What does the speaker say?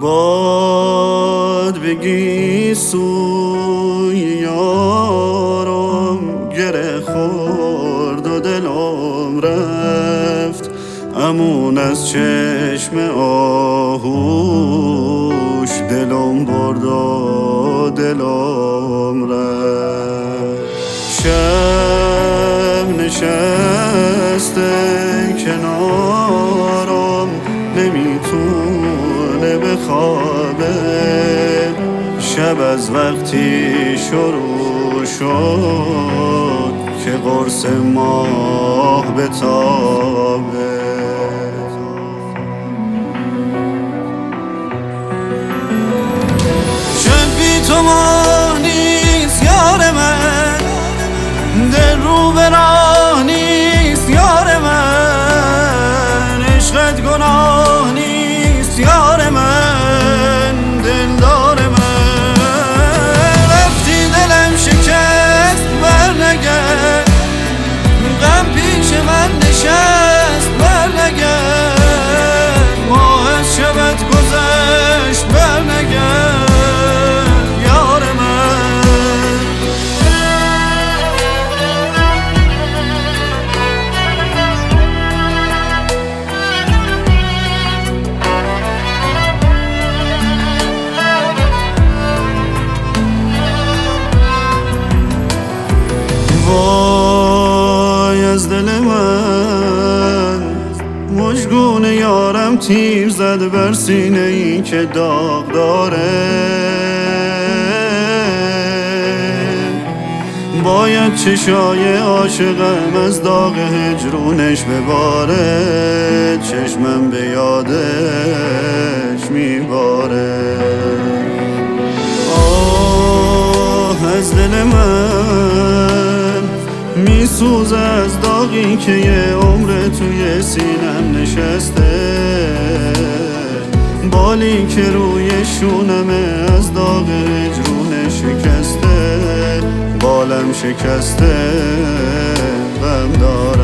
باد بگی سوی یارم، گره خورد و دلم رفت، امون از چشم آهوش دلم برد و دلم رفت. شب نشسته کنارم، نمیتونه بخوابه، شب از وقتی شروع شد که قرص ماه بتابه. شب بی تو ماه نیست یار من، دل رو به راه نیست یار من، عشقت گناه نیست یار من، دلدار من. رفتی دلم شکست برنگرد، غم پیش من نشست برنگرد، ماه از شبت گذشت برنگرد یار من. وای از دل من، مژگون یارم تیر زد بر سینه ای که داغ داره. باید چشای عاشقم از داغ هجرونش بباره، چشمم به یادش میباره. آه از دل من میسوزه از داغی که یه عمر توی سینم نشسته، بالی که روی شونمه از داغ هجرونه شکسته، بالم شکسته غم دارم.